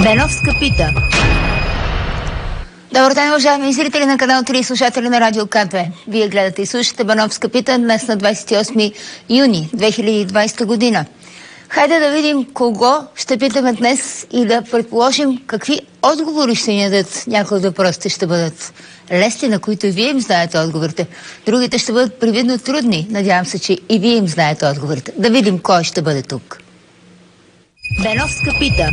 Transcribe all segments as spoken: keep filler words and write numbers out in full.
Беновска пита. Добър ден, уважаеми зрители на канал три и слушатели на Радио К две. Вие гледате и слушате Беновска пита днес на двадесет и осми юни две хиляди и двадесета година. Хайде да видим кого ще питаме днес и да предположим какви отговори ще ни дадат. Някои от въпросите ще бъдат лесни, на които и вие им знаете отговорите. Другите ще бъдат привидно трудни. Надявам се, че и вие им знаете отговорите. Да видим кой ще бъде тук. Беновска пита.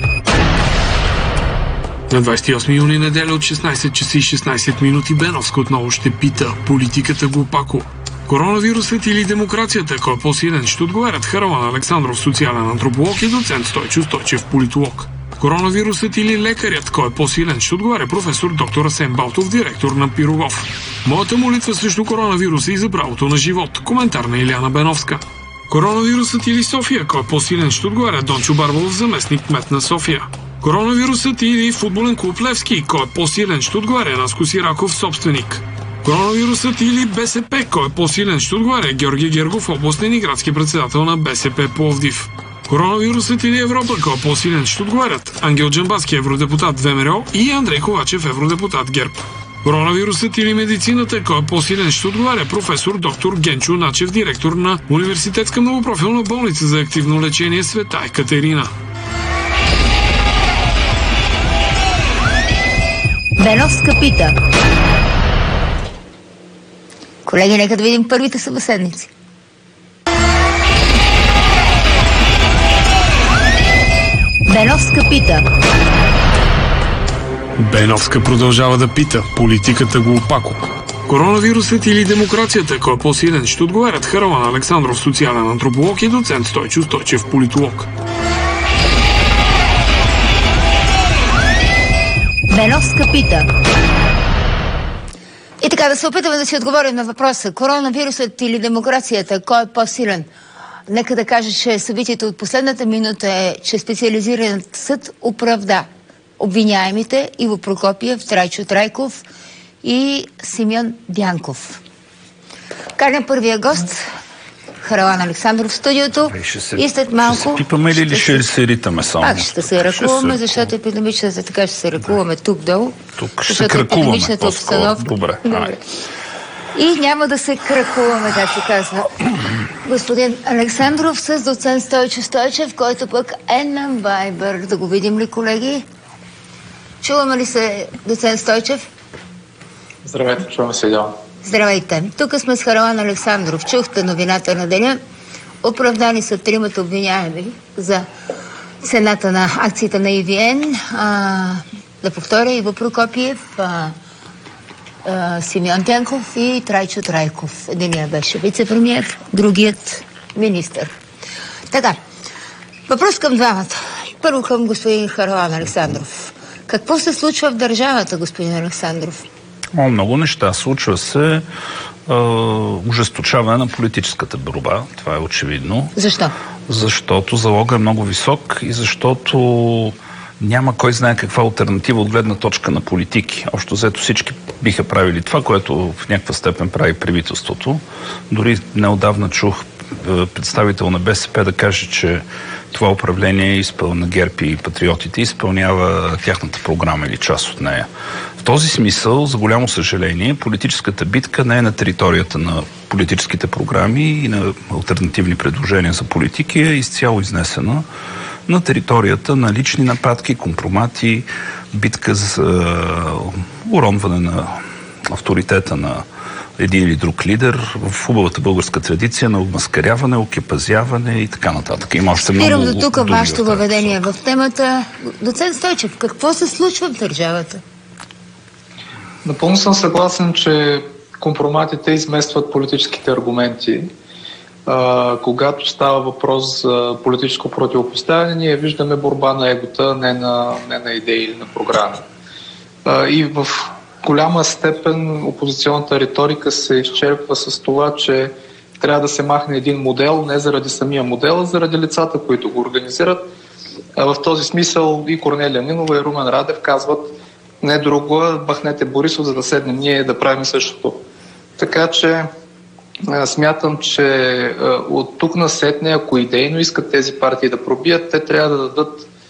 На двадесет и осми юни, неделя от шестнадесет часа и шестнадесет минути, Беновска отново ще пита политиката глупако. Коронавирусът или демокрацията, кой е по-силен, ще отговарят Хараман Александров, социален антрополог, и доцент Стойчо Стойчев, политолог. Коронавирусът или лекарят, кой е по-силен, ще отговаря професор доктор Асен Балтов, директор на Пирогов. Моята молитва срещу коронавируса и за правото на живот. Коментар на Илияна Беновска. Коронавирусът или София, кой е по-силен, ще отговаря Дончо Барбалов, заместник кмет на София. Коронавирусът или футболен клуб Левски, кой е по-силен, ще отговаря Наско Сираков, собственик. Коронавирусът или БСП, кой е по-силен, ще отговаря Георги Гергов, областен и градски председател на БСП Пловдив. Коронавирусът или Европа, кой е по-силен, ще отговарят Ангел Джамбазки, евродепутат ВМРО, и Андрей Ковачев, евродепутат ГЕРБ. Коронавирусът или медицината, кой е по-силен, ще отговаря професор доктор Генчо Начев, директор на Университетска многопрофилна болница за активно лечение Света Екатерина. Беновска пита. Колеги, нека да видим първите събеседници. Беновска пита. Беновска продължава да пита политиката глупако. Коронавирусът или демокрацията, кой е по-силен, ще отговарят Хараман Александров, социален антрополог, и доцент Стойчо Стойчев, политолог. Беновска пита. И така, да се опитаме да си отговорим на въпроса: коронавирусът или демокрацията, кой е по-силен? Нека да кажа, че събитието от последната минута е, че специализираният съд оправда обвиняемите Иво Прокопиев, Трайчо Трайков и Симеон Дянков. Каня първия гост, Хараман Александров, в студиото. Се, и след малко... Ще се пипаме или ще се ритаме само? Пак ще се ръкуваме, защото епидемичната, така ще се ръкуваме тук долу. Тук ще се кракуваме. Епидемичната обстановка. Добре. Добре. И няма да се кракуваме, както казва господин Александров, с доцент Стойчо Стойчев, който пък е на Вайбър. Да го видим ли, колеги? Чуваме ли се, доцент Стойчев? Здравейте, чуваме се идеално. Здравейте. Тук сме с Хараман Александров. Чухте новината на деня. Оправдани са тримата обвиняеми за цената на акциите на И Ви Ен. А, да повторя, Иво Прокопиев, а, а, Симеон Дянков и Трайчо Трайков. Единият беше вице-премиер, другият министър. Така, въпрос към двамата. Първо към господин Хараман Александров. Какво се случва в държавата, господин Александров? О, много неща. Случва се е, ужесточаване на политическата борба. Това е очевидно. Защо? Защото залогът е много висок и защото няма кой знае каква алтернатива от гледна точка на политики. Общо взето всички биха правили това, което в някаква степен прави правителството. Дори неодавна чух представител на БСП да каже, че това управление изпълнява на ГЕРБ и патриотите, изпълнява тяхната програма или част от нея. В този смисъл, за голямо съжаление, политическата битка не е на територията на политическите програми и на алтернативни предложения за политики, е изцяло изнесена на територията на лични нападки, компромати, битка за уронване на авторитета на един или друг лидер, в хубавата българска традиция на обмаскаряване, окепазяване и така нататък. Има още много... Спирам до тук вашето въведение в темата. Доцент Стойчев, какво се случва в държавата? Напълно съм съгласен, че компроматите изместват политическите аргументи. А, когато става въпрос за политическо противопоставяне, ние виждаме борба на егота, не на, не на идеи или на програми. А, и в голяма степен опозиционната риторика се изчерпва с това, че трябва да се махне един модел, не заради самия модел, а заради лицата, които го организират. А в този смисъл и Корнелия Нинова, и Румен Радев казват: не друго, махнете Борисов, за да седнем ние да правим същото. Така че смятам, че от тук насетне, ако идейно искат тези партии да пробият, те трябва да дадат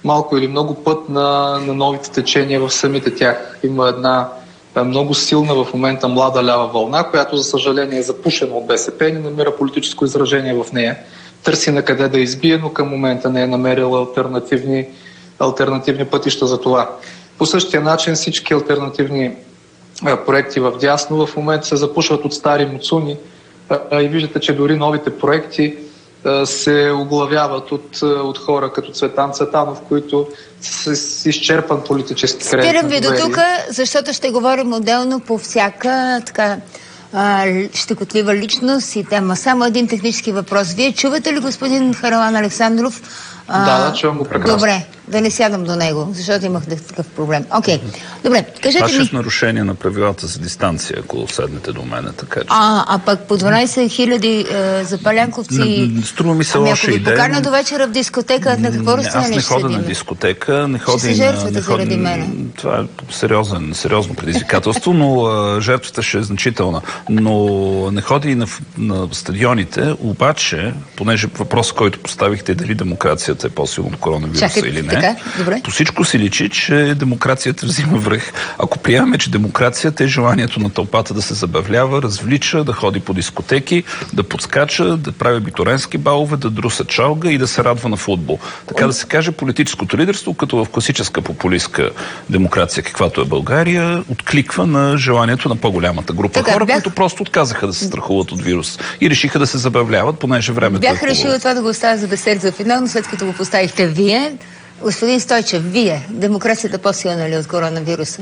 малко или много път на, на новите течения в самите тях. Има една много силна в момента млада лява вълна, която за съжаление е запушена от БСП и не намира политическо изражение в нея. Търси на къде да избие, но към момента не е намерила алтернативни, алтернативни пътища за това. По същия начин всички алтернативни а, проекти в дясно в момента се запушват от стари муцуни а, и виждате, че дори новите проекти а, се оглавяват от, от хора като Цветан Цветанов, които са с изчерпан политически кредит. Спирам ви до тук, защото ще говорим отделно по всяка така щекотлива личност и тема. Само един технически въпрос. Вие чувате ли господин Хараламан Александров? Да, да, чувам го прекрасно. Добре, да не сядам до него, защото имах такъв проблем. Окей, okay. Добре, кажете ми... Това ще е нарушение на правилата за дистанция, ако седнете до мене, така че... А, а пък по дванайсет хиляди е, запалянковци... Струва ми се ами, лоша идея. Ако ви покарна до вечера в дискотека, на какво разстояние ще седим? Аз не ходя на дискотека, не ходя и на... Не заради мене. Това е сериозен, сериозно предизвикателство, но а, жертвата ще е значителна. Но не ходя и на, на стадионите, обаче, понеже въпрос, който поставихте, дали демокрацията е по-силно от коронавируса Чакай, или не, така? Добре. По всичко си личи, че демокрацията взима връх. Ако приемаме, че демокрацията е желанието на тълпата да се забавлява, развлича, да ходи по дискотеки, да подскача, да прави битуренски балове, да друса чалга и да се радва на футбол. Така да се каже, политическото лидерство, като в класическа популистка демокрация, каквато е България, откликва на желанието на по-голямата група така, хора, бях... които просто отказаха да се страхуват от вирус и решиха да се забавляват, понеже времето бях е хубаво. решила това да го оставя за десерт за финал, но след като го поставихте вие, господин Стойчев, вие, демокрацията по-силна ли от коронавируса?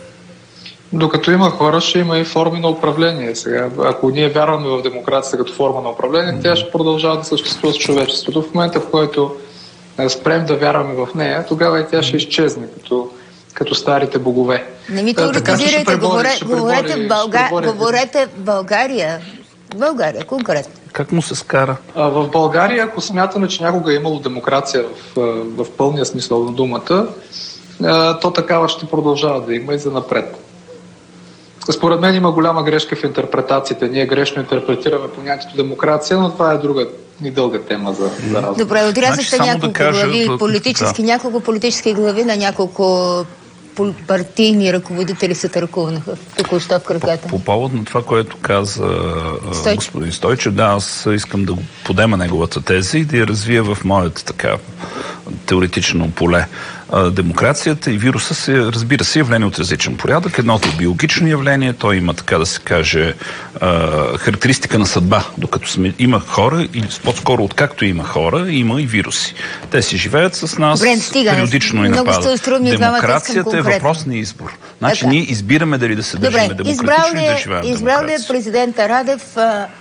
Докато има хора, ще има и форми на управление. Сега, ако ние вярваме в демокрацията като форма на управление, тя ще продължава да съществува с човечеството. В момента, в който спрем да вярваме в нея, тогава и тя ще изчезне като, като старите богове. Не ми теоретизирайте, говорете, говорете, в Бълга... говорете в България. България, конкретно. Как му се скара? В България, ако смятаме, че някога е имало демокрация в, в пълния смисъл на думата, то такава ще продължава да има и за напред. Според мен има голяма грешка в интерпретациите. Ние грешно интерпретираме понятието демокрация, но това е друга и дълга тема за, за разговор. Добре, отрязахте значи, няколко да кажа, глави, политически, да. няколко политически глави на няколко партийни ръководители се търкуваха току-що в краката. По, по повод на това, което каза Стойчев. господин Стойчев, да, аз искам да го подема неговата теза и да я развия в моята така теоретично поле. Демокрацията и вируса се, разбира се, явление от различен порядък. Едното е биологично явление, то има, така да се каже, характеристика на съдба. Докато сме, има хора, или по-скоро откакто има хора, има и вируси. Те си живеят с нас, Добре, стига, периодично и нападат. Демокрацията е въпрос на избор. Значи така. Ние избираме дали да се държиме демократично и да живеем демокрация. Избрал ли е президента Радев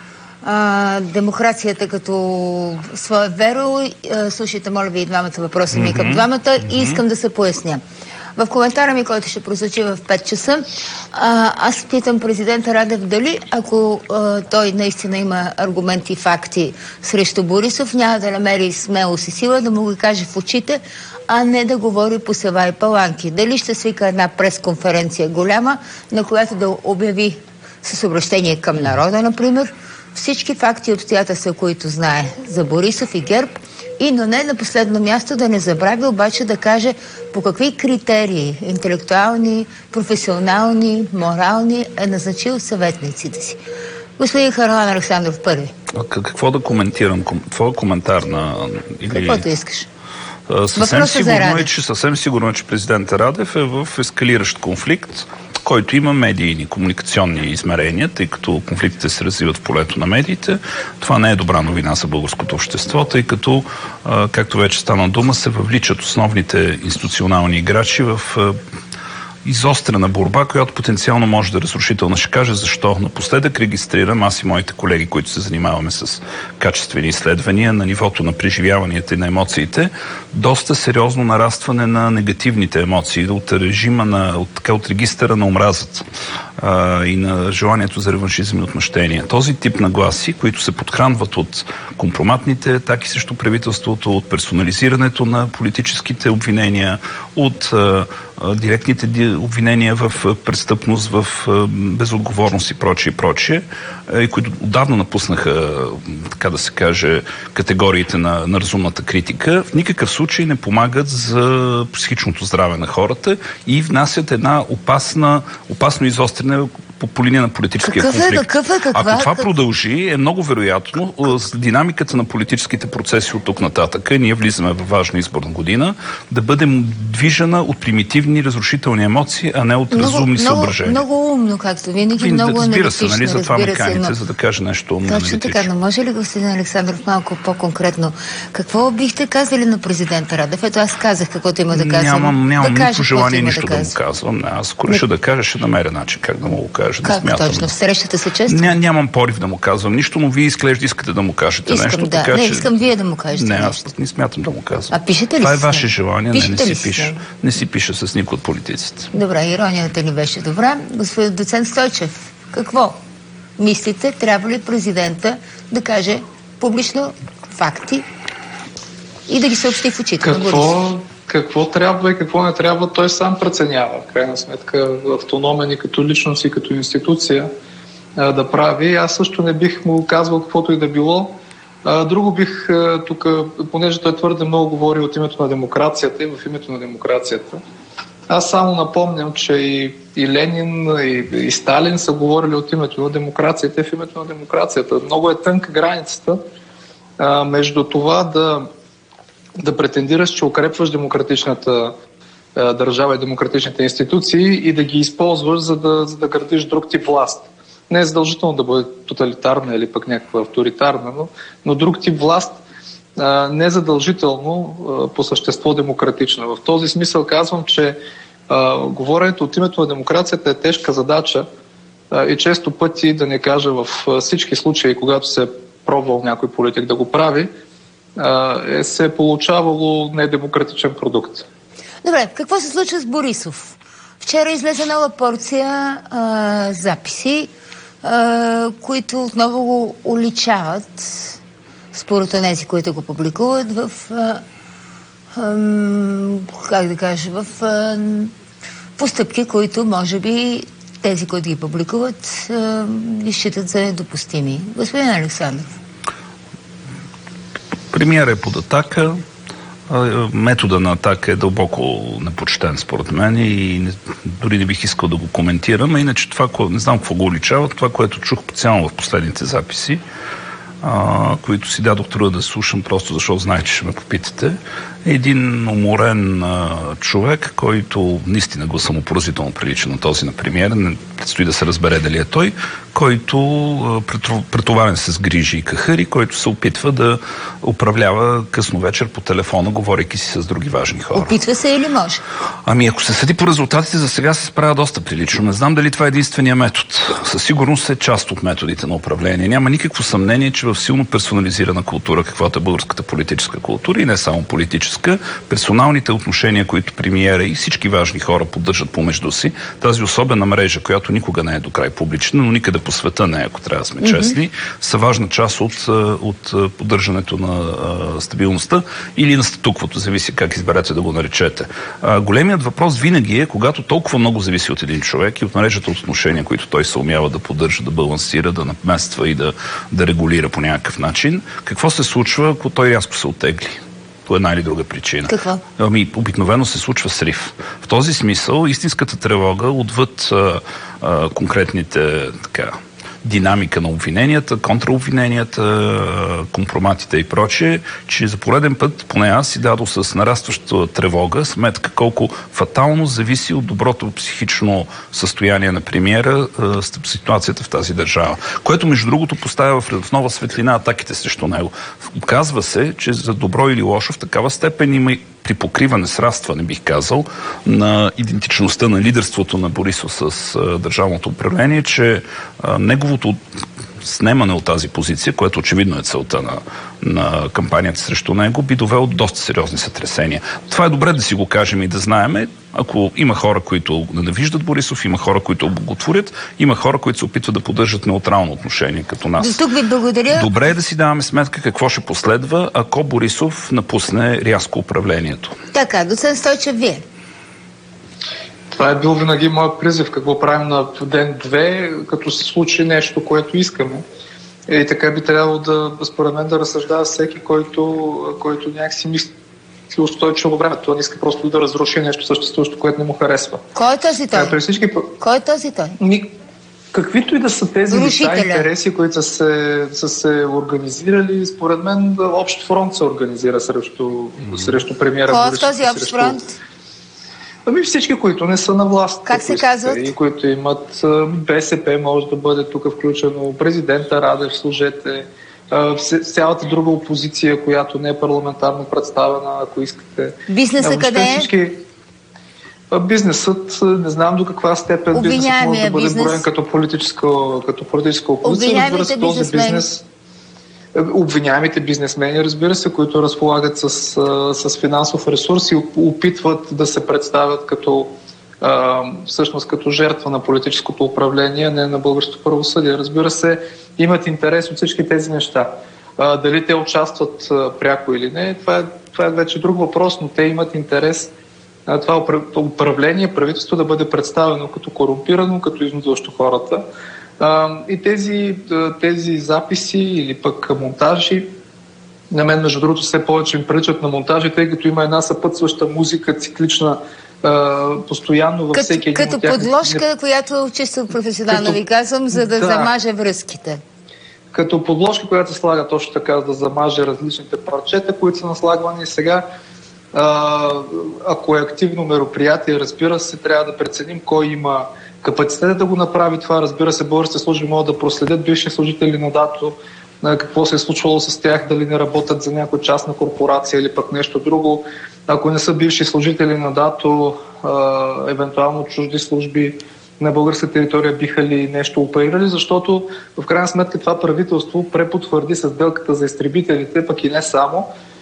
А, демокрацията като своя веро? Слушайте, моля ви, и двамата въпроса ми mm-hmm. към двамата mm-hmm. и искам да се поясня. В коментара ми, който ще прозвучи в пет часа, а, аз питам президента Радев дали, ако а, той наистина има аргументи и факти срещу Борисов, няма да намери смелост и сила да му ги каже в очите, а не да говори по сева и паланки. Дали ще свика една пресконференция голяма, на която да обяви с обращение към народа, например, всички факти и обстоятелства, които знае за Борисов и ГЕРБ, и но не на последно място да не забрави обаче да каже по какви критерии, интелектуални, професионални, морални, е назначил съветниците си. Господин Хараламан Александров, първи. А какво да коментирам? Твоя коментар на... Или... Каквото искаш. Съвсем сигурно, е, че, съвсем сигурно е, че президент Радев е в ескалиращ конфликт, който има медийни, комуникационни измерения, тъй като конфликтите се развиват в полето на медиите. Това не е добра новина за българското общество, тъй като, както вече стана дума, се въвличат основните институционални играчи в изострена борба, която потенциално може да е разрушителна. Ще кажа защо. Напоследък регистрирам, аз и моите колеги, които се занимаваме с качествени изследвания на нивото на преживяванията и на емоциите, доста сериозно нарастване на негативните емоции, от режима на, от, така, от регистъра на омразата а, и на желанието за реваншизъм и отмъщение. Този тип нагласи, които се подхранват от компроматните атаки срещу правителството, от персонализирането на политическите обвинения, от а, директните обвинения в престъпност, в безотговорност и прочее, и прочее, и които отдавна напуснаха, така да се каже, категориите на, на разумната критика, в никакъв случай не помагат за психичното здраве на хората и внасят една опасна, опасно изостряне по, по линия на политическия какъв конфликт. Е, какъв е, каква, Ако това как... продължи, е много вероятно с динамиката на политическите процеси от тук нататък, ние влизаме в важна изборна година, да бъдем движена от примитивни разрушителни емоции, а не от много, разумни много, съображения. Много умно, както винаги, Вин, много разбира се, нали, за това ме се, каните, но... за да кажа нещо умно. Точно така, но може ли, господин Александров, малко по-конкретно, какво бихте казали на президента Радев? Ето аз казах каквото има да казвам. Нямам, нямам да никакво желание нищо да, да му казвам. Не, аз ако реша да кажа, ще намеря начин как да му го кажа. Как да смятам. точно? В срещата се често? Ня, нямам порив да му казвам нищо, но вие изглежда искате да му кажете искам, нещо. Да. Така, не, че... искам вие да му кажете не, нещо. аз не смятам да му казвам. А пишете ли Това е си? ваше желание, не, не си пиша. Си? Не си пиша с никой от политиците. Добре, иронията ни беше добра. Господин доцент Стойчев, какво мислите, трябва ли президента да каже публично факти и да ги съобщи в очите на Борисов? Какво трябва и какво не трябва, той сам преценява. В крайна сметка автономен и като личност и като институция а, да прави. Аз също не бих му казвал каквото и да било. А, друго бих тук, понеже той твърде много говори от името на демокрацията и в името на демокрацията. Аз само напомням, че и, и Ленин, и, и Сталин са говорили от името на демокрацията и в името на демокрацията. Много е тънка границата а, между това да да претендираш, че укрепваш демократичната е, държава и демократичните институции и да ги използваш, за да, за да градиш друг тип власт. Не е задължително да бъде тоталитарна или пък някаква авторитарна, но, но друг тип власт е, не е задължително е, по същество демократична. В този смисъл казвам, че е, говоренето от името на демокрацията е тежка задача е, и често пъти, да не кажа в всички случаи, когато се е пробвал някой политик да го прави, е се е получавало недемократичен продукт. Добре, какво се случва с Борисов? Вчера излезе нова порция а, записи, а, които отново го уличават, според тези, които го публикуват, в а, а, как да кажа, в а, постъпки, които може би тези, които ги публикуват, а, ги считат за недопустими. Господин Александров. Премиера е под атака. Метода на атака е дълбоко непочтен според мен и не, дори не бих искал да го коментирам. А иначе това, не знам какво го уличава, това, което чух специално в последните записи, а, които си дадох труда да слушам, просто защото знаех, че ще ме попитате. Един уморен а, човек, който наистина гласа му поразително прилича на този на премиера, не предстои да се разбере дали е той, който а, претоварен с грижи и кахари, който се опитва да управлява късно вечер по телефона, говорейки си с други важни хора. Опитва се или може? Ами ако се съди по резултатите, за сега се справя доста прилично. Не знам дали това е единствения метод. Със сигурност е част от методите на управление. Няма никакво съмнение, че в силно персонализирана култура, каквато е българската политическа култура и не само политическа, персоналните отношения, които премиера и всички важни хора поддържат помежду си, тази особена мрежа, която никога не е до край публична, но никъде по света не е, ако трябва да сме mm-hmm. честни, са важна част от, от поддържането на а, стабилността или на статуквото, зависи как изберете да го наречете. А, големият въпрос винаги е, когато толкова много зависи от един човек и от мрежата от отношения, които той се умява да поддържа, да балансира, да намества и да, да регулира по някакъв начин, какво се случва, ако той рязко се оттегли? По една или друга причина. Какво? Ами, обикновено се случва срив. В този смисъл, истинската тревога, отвъд а, а, конкретните така, динамика на обвиненията, контраобвиненията, компроматите и прочее, че за пореден път, поне аз си дадох с нарастваща тревога сметка колко фатално зависи от доброто психично състояние на премиера ситуацията в тази държава. Което, между другото, поставя в нова светлина атаките срещу него. Оказва се, че за добро или лошо в такава степен има и при покриване, срастване, бих казал, на идентичността на лидерството на Борисов с а, държавното управление, че а, неговото снемане от тази позиция, което очевидно е целта на, на кампанията срещу него, би довело до доста сериозни сътресения. Това е добре да си го кажем и да знаеме. Ако има хора, които ненавиждат Борисов, има хора, които облаготворят, има хора, които се опитват да поддържат неутрално отношение като нас. До тук ви благодаря. Добре е да си даваме сметка какво ще последва, ако Борисов напусне рязко управлението. Така, доцент Стойчев, вие. Това е бил винаги моят призив. Какво правим на ден-две, като се случи нещо, което искаме. И така би трябвало да, според мен, да разсъждава всеки, който, който някакси мисли устойчиво време. Това не иска просто да разруши нещо съществуващо, което не му харесва. Кой е този той? При всички... Кой е този той? Ми, каквито и да са тези лица интереси, които са се, са се организирали, според мен общ фронт се организира срещу, mm-hmm. срещу премиера Борисов. Кой е този общ срещу... фронт? Ами всички, които не са на власт. Как се казват? И които имат БСП, може да бъде тук включено, президента Радев, служете, цялата друга опозиция, която не е парламентарно представена, ако искате. Бизнесът къде е? Всички... Бизнесът, не знам до каква степен бизнесът може да бъде бизнес. броен като политическа, като политическа опозиция. Разбира се, този бизнес... Обвиняемите бизнесмени, разбира се, които разполагат с, с финансов ресурс и опитват да се представят като а, всъщност като жертва на политическото управление, не на българското правосъдие. Разбира се, имат интерес от всички тези неща. А, дали те участват а, пряко или не, това е, това е вече друг въпрос, но те имат интерес а, това управление, правителство да бъде представено като корумпирано, като изнудващо хората. Uh, и тези, тези записи или пък монтажи, на мен между другото все повече ми приличат на монтажи, тъй като има една съпътстваща музика, циклична, uh, постоянно във Кът, всеки един като от тях. Като подложка, която чисто професионално като... ви казвам, за да, да замаже връзките. Като подложка, която се слага точно така, да замаже различните парчета, които са наслагвани сега. Uh, ако е активно мероприятие, разбира се, трябва да преценим кой има капацитет да го направи това. Разбира се, българските служби могат да проследят бивши служители на ДАТО, какво се е случвало с тях, дали не работят за някоя частна корпорация или пък нещо друго. Ако не са бивши служители на ДАТО, евентуално чужди служби на българска територия биха ли нещо оперирали, защото в крайна сметка това правителство препотвърди с сделката за изтребителите, пък и не само,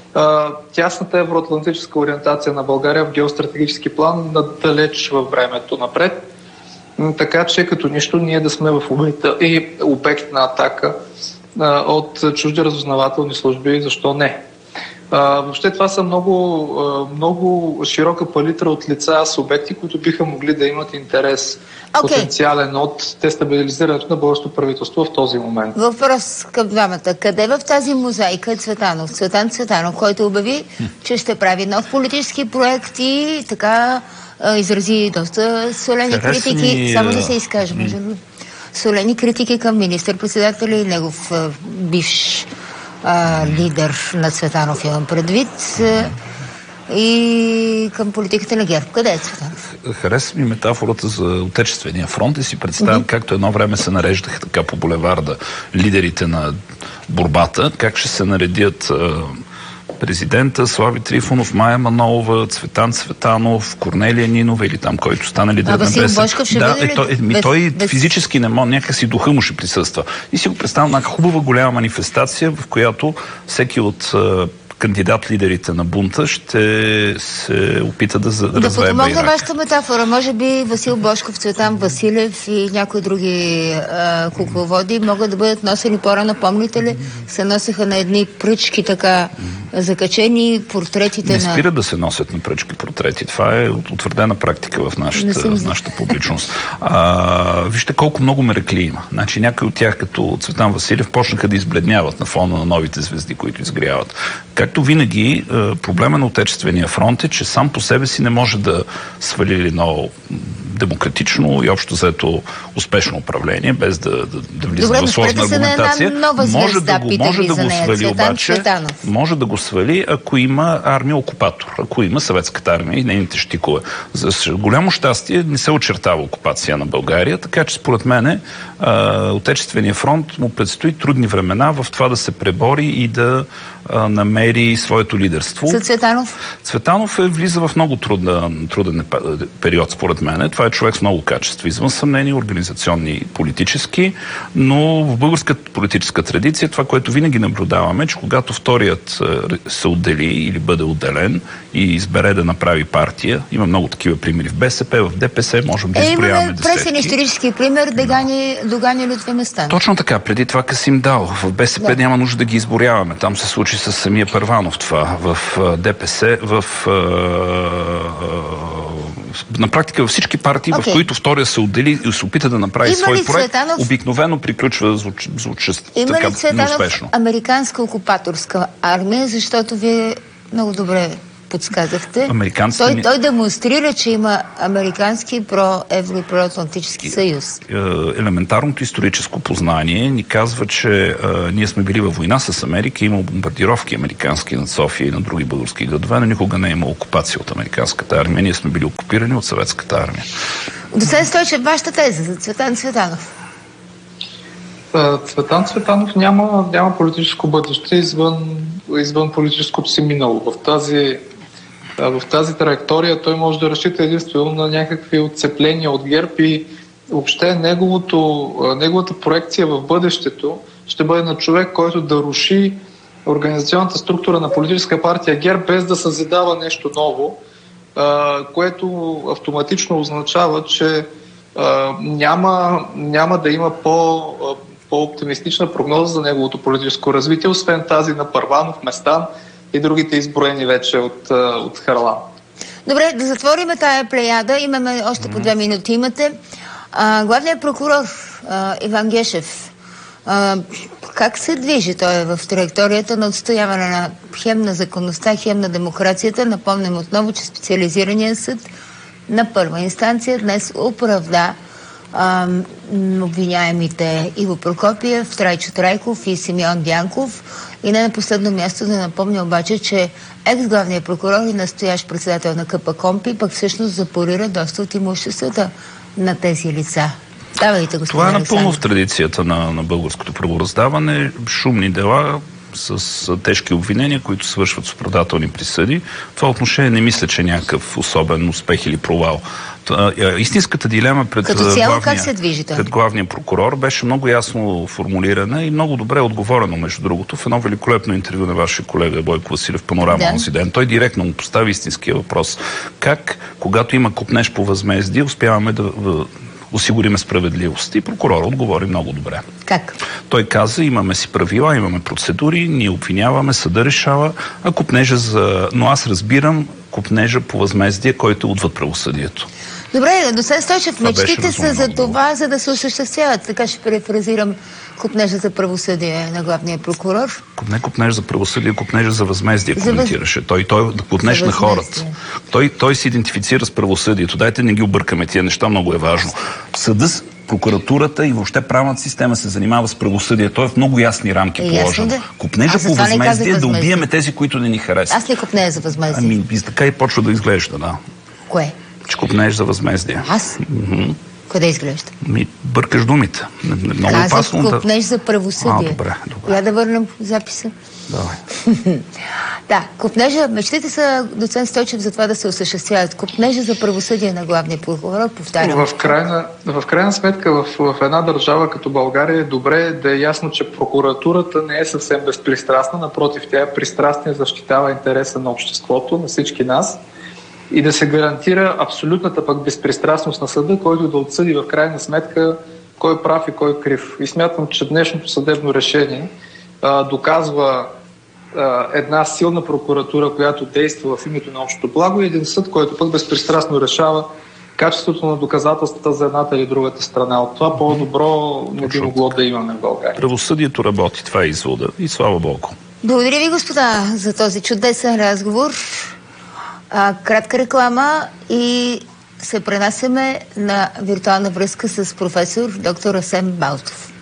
тясната евроатлантическа ориентация на България в геостратегически план надалеч във времето напред. Така че като нищо ние да сме в обекта и обект на атака а, от чужди разузнавателни служби, защо не? А, въобще това са много, а, много широка палитра от лица, субекти, които биха могли да имат интерес okay. потенциален от дестабилизирането на българското правителство в този момент. Въпрос към двамата. Къде в тази мозайка е Цветанов? Цветан Цветанов, който обяви, че ще прави нов политически проект и така изрази доста солени Харесни... критики, само да се изкажа, може ли? Солени критики към министър-председателя и негов а, бивш а, лидер на Цветанов, имам предвид, а, и към политиката на ГЕРБ. Къде е Цветанов? Харесва ми метафората за Отечествения фронт и си представям mm-hmm. както едно време се нареждаха така по булеварда лидерите на борбата, как ще се наредят а, президента, Слави Трифонов, Мая Манолова, Цветан Цветанов, Корнелия Нинова или там, който стана лидер на БСП. Васил Божков ще да, бъде ли? Е, той, е, ми, без, той без... физически не може, някакси духа му ще присъства. И си го представям на хубава голяма манифестация, в която всеки от кандидат-лидерите на бунта ще се опита да, да развее Да подмогна вашата метафора. Може би Васил Божков, Цветан Василев и някои други а, кукловоди могат да бъдат носени по-рано. Помните ли? Се носеха на едни пръчки така закачени портретите не на... Не спира да се носят на пръчки портрети. Това е утвърдена практика в нашата, нашата публичност. А, вижте колко много мерекли има. Значи някои от тях, като Цветан Василев, почнаха да избледняват на фона на новите звезди, които изгряват. Както винаги, проблема на Отечествения фронт е, че сам по себе си не може да свали едно демократично и общо взето успешно управление, без да, да, да влиза в сложна аргументация. Може да го, може да го свали обаче, може да го свали, ако има армия-окупатор, ако има съветската армия и нейните щикове. За голямо щастие не се очертава окупация на България, така че според мене Отечествения фронт му предстои трудни времена в това да се пребори и да а, намери своето лидерство. За Цветанов? Цветанов е, влиза в много труден, труден период, според мен. Това е човек с много качества, извън съмнение, организационни и политически, но в българската политическа традиция това, което винаги наблюдаваме, че когато вторият се отдели или бъде отделен и избере да направи партия, има много такива примери в БСП, в ДПС, можем да изброяваме десетки. Имаме пресен исторически пример Догани, Догани Лютви Местан. Точно така, преди това Касим Дал. В БСП да. Няма нужда да ги изборяваме. Там се случи с самия Първанов това. В ДПС, в На практика във всички партии, okay. в които втория се отдели и се опита да направи Има свой проект, Цветанов... обикновено приключва звучест Има така ли Цветанов неуспешно. американска окупаторска армия, защото вие много добре подсказахте. Той, той демонстрира, че има американски про-евро и про-атлантически съюз. Елементарното историческо познание ни казва, че а, ние сме били във война с Америка, има бомбардировки американски над София и на други български градове, но никога не е има окупация от американската армия. Ние сме били окупирани от съветската армия. Доцент Стойчев, вашата теза за Цветан Цветанов? Цветан Цветанов няма, няма политическо бъдеще извън, извън политическото си минало. В тази, в тази траектория той може да разчита единствено на някакви отцепления от ГЕРБ и въобще неговото, неговата проекция в бъдещето ще бъде на човек, който да руши организационната структура на политическа партия ГЕРБ без да създава нещо ново, което автоматично означава, че няма, няма да има по по-оптимистична прогноза за неговото политическо развитие, освен тази на Първанов, Местан и другите изброени вече от, от Харлан. Добре, да затворим тая плеяда. Имаме още по две минути. Имате. А, главният прокурор а, Иван Гешев, а, как се движи той в траекторията на отстояване на хем на законността, хем на демокрацията? Напомням отново, че специализираният съд на първа инстанция днес оправда Uh, обвиняемите Иво Прокопиев, Трайчо Трайков и Симеон Дянков. И не на последно място да напомня обаче, че екс-главният прокурор и настоящ председател на КПКОНПИ пък всъщност запорира доста от имуществата на тези лица. Давайте, господин Това е напълно Александър. в традицията на, на българското правораздаване. Шумни дела с тежки обвинения, които свършват с оправдателни присъди. В това отношение не мисля, че някакъв особен успех или провал. Истинската дилема пред, Като цяло, главния, как се движи той? пред главния прокурор беше много ясно формулирана и много добре отговорено, между другото, в едно великолепно интервю на вашия колега Бойко Василев в Панорама да. онзи ден. Той директно му постави истинския въпрос. Как, когато има купнеж по възмездие, успяваме да осигуриме справедливост? И прокурор отговори много добре. Как? Той каза, имаме си правила, имаме процедури, ние обвиняваме, съда решава, а купнежа за... Но аз разбирам купнежа по възмездие, който е отвъд правосъдието. Добре, доцент Стойчев, това мечтите са за това, за да се осъществяват. Така ще префразирам купнежа за правосъдие на главния прокурор. Не купнеж за правосъдие, купнежа за възмездие за коментираше. Въз... Той, той купнеж на хората. Той, той се идентифицира с правосъдието. Дайте не ги объркаме тия неща, много е важно. Съда, прокуратурата и въобще правната система се занимава с правосъдие. Той е в много ясни рамки е, положено. Да. Купнежа по възмездие е да убиеме тези, които не ни харесват. Аз не купнея за възмездие. Ами, и така и почва да изглежда, да. Кое? Че купнеж за възмездие. Аз? Mm-hmm. Къде изглежда? Ми, бъркаш думите. Много казах опасно купнеж да... за правосъдие. А, добре, добре. Я да върнем записа. Давай. Да, купнежа, мечтите са, доцент Стойчев, за това да се осъществяват. Купнежа за правосъдие на главния прокурор, повтарям. В крайна, в крайна сметка, в, в една държава като България е добре да е ясно, че прокуратурата не е съвсем безпристрастна. Напротив, тя е пристрастна и защитава интереса на обществото, на всички нас. И да се гарантира абсолютната пък безпристрастност на съда, който да отсъди в крайна сметка кой е прав и кой е крив. И смятам, че днешното съдебно решение а, доказва а, една силна прокуратура, която действа в името на общото благо, и един съд, който пък безпристрастно решава качеството на доказателствата за едната или другата страна. От това по-добро не би могло да имаме в България. Правосъдието работи, това е извода. И слава Богу. Благодаря ви, господа, за този чудесен разговор. А, кратка реклама и се пренасяме на виртуална връзка с професор доктор Асен Балтов.